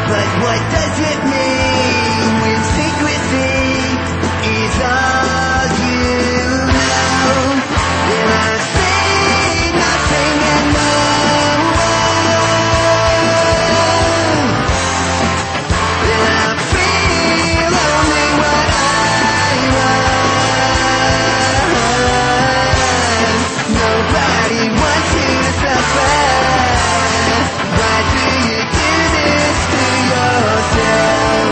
But what does it mean when secrecy is all you know? And I say nothing and no one. And I feel only what I want. Nobody wants you to suffer. Why do you do this to yourself?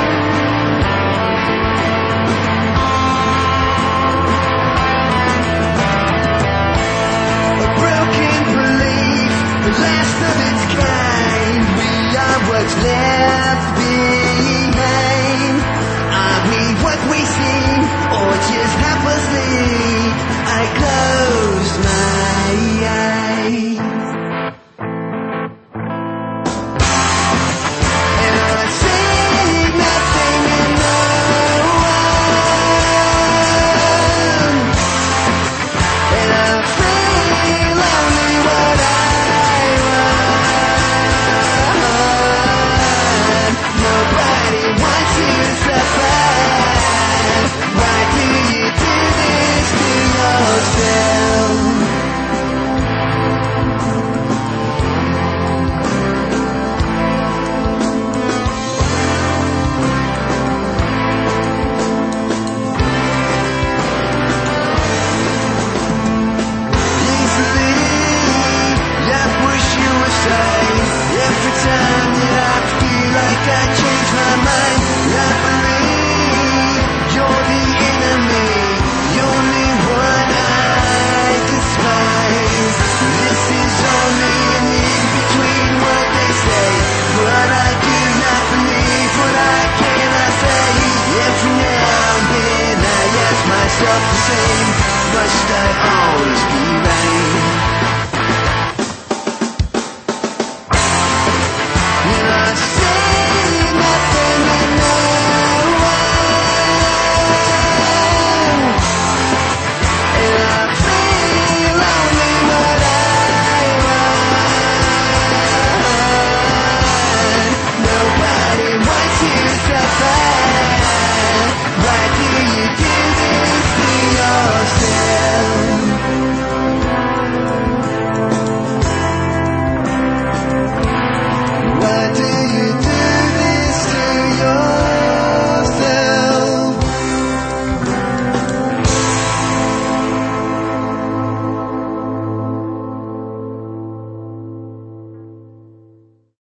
A broken belief, the last of its kind. We are what's left behind. Are we what we seem, or just half asleep? I close my eyes. And I say nothing and no one. And I feel only what I want. Nobody wants you to suffer. Why do you do this to yourself? Easily, I push you aside. Every time that I feel like I change my mind, I believe you're the enemy, the only one I despise. This is only an in-between what they say. What I do not believe, what I cannot say. Every now and then I ask myself the same. Must I always be right?